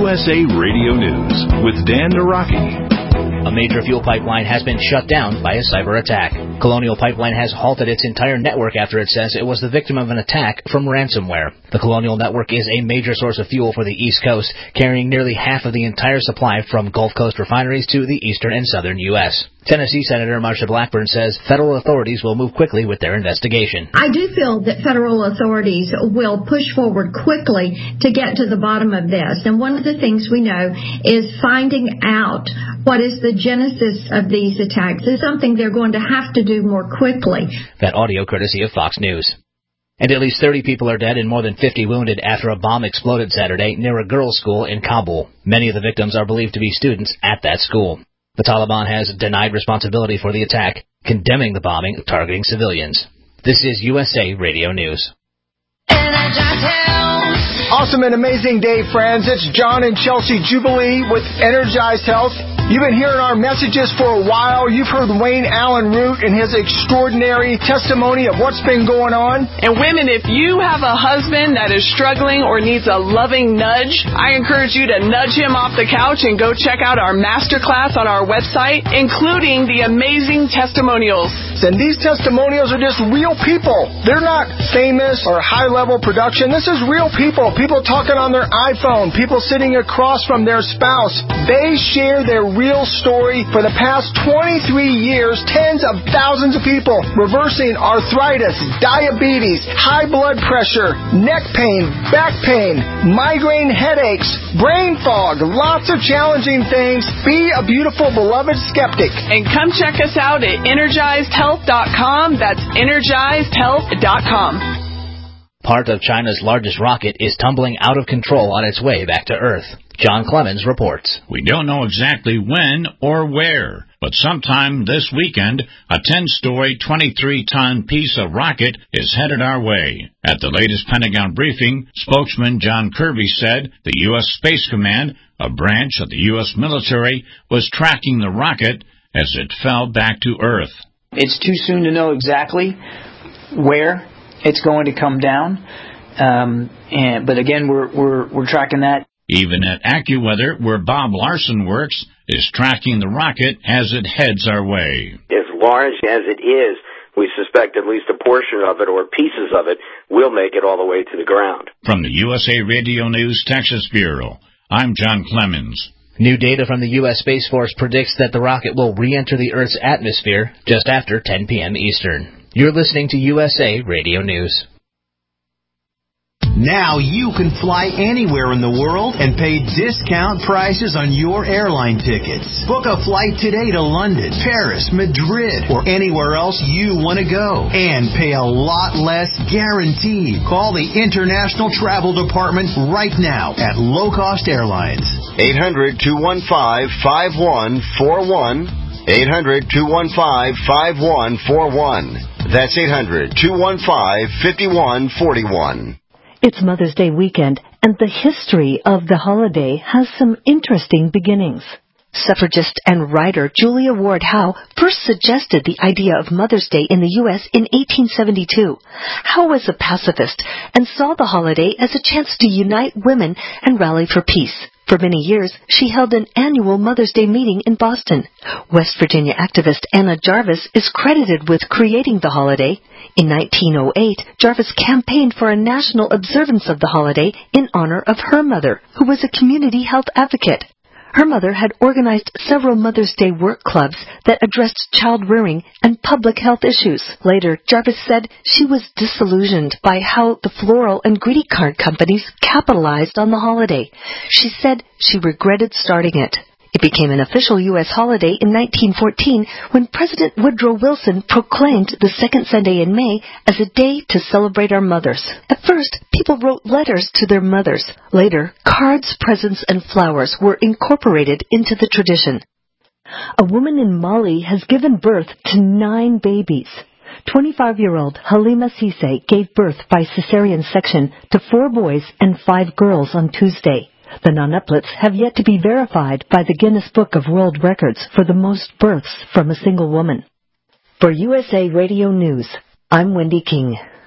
USA Radio News with Dan Naraki. A major fuel pipeline has been shut down by a cyber attack. Colonial Pipeline has halted its entire network after it says it was the victim of an attack from ransomware. The Colonial network is a major source of fuel for the East Coast, carrying nearly half of the entire supply from Gulf Coast refineries to the eastern and southern U.S. Tennessee Senator Marsha Blackburn says federal authorities will move quickly with their investigation. I do feel that federal authorities will push forward quickly to get to the bottom of this. And one of the things we know is finding out what is the genesis of these attacks is something they're going to have to do more quickly. That audio courtesy of Fox News. And at least 30 people are dead and more than 50 wounded after a bomb exploded Saturday near a girls' school in Kabul. Many of the victims are believed to be students at that school. The Taliban has denied responsibility for the attack, condemning the bombing targeting civilians. This is USA Radio News. Awesome and amazing day, friends. It's John and Chelsea Jubilee with Energized Health. You've been hearing our messages for a while. You've heard Wayne Allen Root and his extraordinary testimony of what's been going on. And women, if you have a husband that is struggling or needs a loving nudge, I encourage you to nudge him off the couch and go check out our masterclass on our website, including the amazing testimonials. And these testimonials are just real people. They're not famous or high-level production. This is real people. People talking on their iPhone. People sitting across from their spouse. They share their real story. For the past 23 years, tens of thousands of people reversing arthritis, diabetes, high blood pressure, neck pain, back pain, migraine headaches, brain fog, lots of challenging things. Be a beautiful, beloved skeptic. And come check us out at EnergizedHealth.com. That's EnergizedHealth.com. Part of China's largest rocket is tumbling out of control on its way back to Earth. John Clemens reports. We don't know exactly when or where, but sometime this weekend, a 10-story, 23-ton piece of rocket is headed our way. At the latest Pentagon briefing, spokesman John Kirby said the U.S. Space Command, a branch of the U.S. military, was tracking the rocket as it fell back to Earth. It's too soon to know exactly where it's going to come down, but again, we're tracking that. Even at AccuWeather, where Bob Larson works, is tracking the rocket as it heads our way. As large as it is, we suspect at least a portion of it or pieces of it will make it all the way to the ground. From the USA Radio News Texas Bureau, I'm John Clemens. New data from the U.S. Space Force predicts that the rocket will re-enter the Earth's atmosphere just after 10 p.m. Eastern. You're listening to USA Radio News. Now you can fly anywhere in the world and pay discount prices on your airline tickets. Book a flight today to London, Paris, Madrid, or anywhere else you want to go. And pay a lot less guaranteed. Call the International Travel Department right now at Low Cost Airlines. 800-215-5141. 800-215-5141. That's 800-215-5141. It's Mother's Day weekend, and the history of the holiday has some interesting beginnings. Suffragist and writer Julia Ward Howe first suggested the idea of Mother's Day in the U.S. in 1872. Howe was a pacifist and saw the holiday as a chance to unite women and rally for peace. For many years, she held an annual Mother's Day meeting in Boston. West Virginia activist Anna Jarvis is credited with creating the holiday. In 1908, Jarvis campaigned for a national observance of the holiday in honor of her mother, who was a community health advocate. Her mother had organized several Mother's Day work clubs that addressed child-rearing and public health issues. Later, Jarvis said she was disillusioned by how the floral and greeting card companies capitalized on the holiday. She said she regretted starting it. It became an official U.S. holiday in 1914 when President Woodrow Wilson proclaimed the second Sunday in May as a day to celebrate our mothers. At first, people wrote letters to their mothers. Later, cards, presents, and flowers were incorporated into the tradition. A woman in Mali has given birth to 9 babies. 25-year-old Halima Cisse gave birth by cesarean section to 4 boys and 5 girls on Tuesday. The nonuplets have yet to be verified by the Guinness Book of World Records for the most births from a single woman. For USA Radio News, I'm Wendy King.